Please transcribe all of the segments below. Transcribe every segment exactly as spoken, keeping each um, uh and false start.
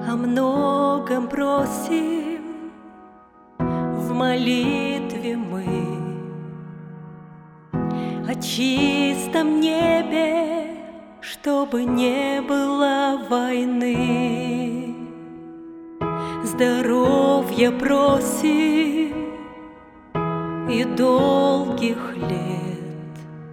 о многом просим в молитве мы, о чистом небе, чтобы не было войны. Здоровья просим и долгих лет,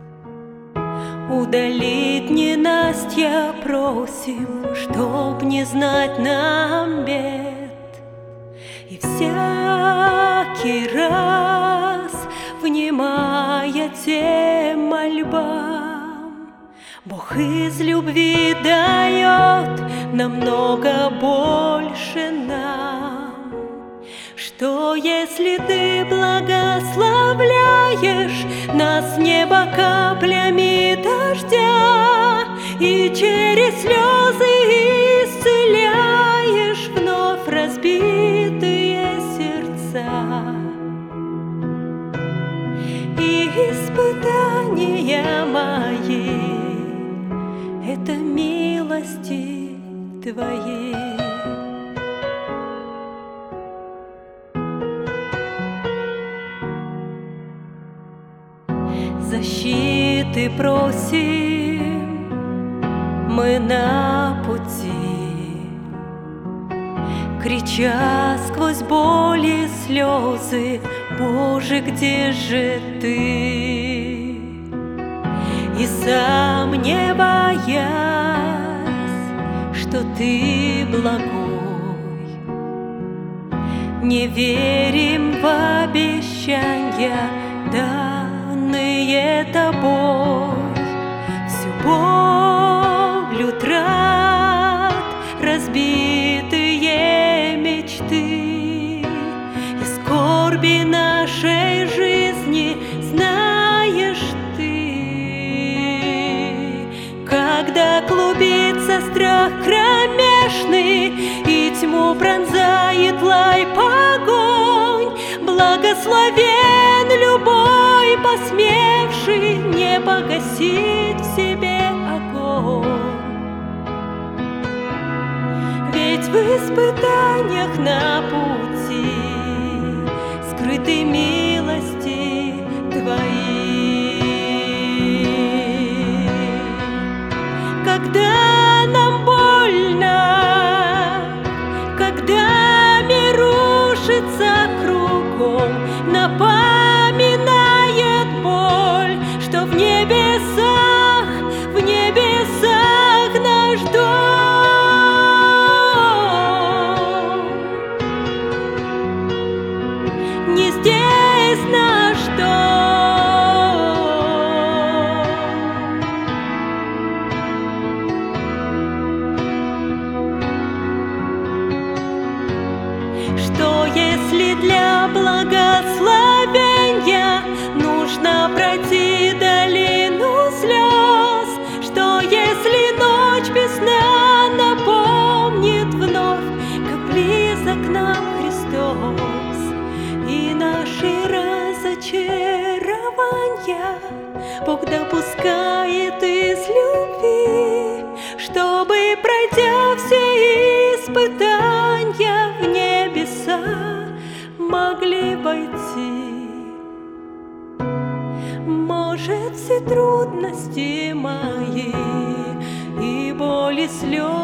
удалить ненастья просим, чтоб не знать нам бед. И всякий раз, внимая тем мольбам, Бог из любви дает намного больше нам. Что если ты благословляешь нас небо каплями дождя и через слезы исцеляешь вновь разбитые сердца? И испытания мои — это милости Твоей. Защиты просим мы на пути, крича сквозь боль и слезы: Боже, где же Ты? И сам не боясь, что Ты благой, не верим в обещанья данные Тобой. Всю боль утрат, разбитые мечты и скорби нашей жизни знаешь Ты. Когда клубится страх кромешный и тьму пронзает лай погонь, благословен любой, посмевший не погасить в себе огонь. Ведь в испытаниях на пути скрыты милости Твои. Когда нам больно, когда мир рушится кругом, напоминает боль, что в небесах, в небесах наш дом. Не здесь наш дом. Что если для благословения нужно пройти долину слез? Что если ночь без сна напомнит вновь, как близок к нам Христос? И наши разочарования Бог допускает из любви, чтобы, пройдя все испытания, в небеса могли войти. Может, все трудности мои и боли, слезы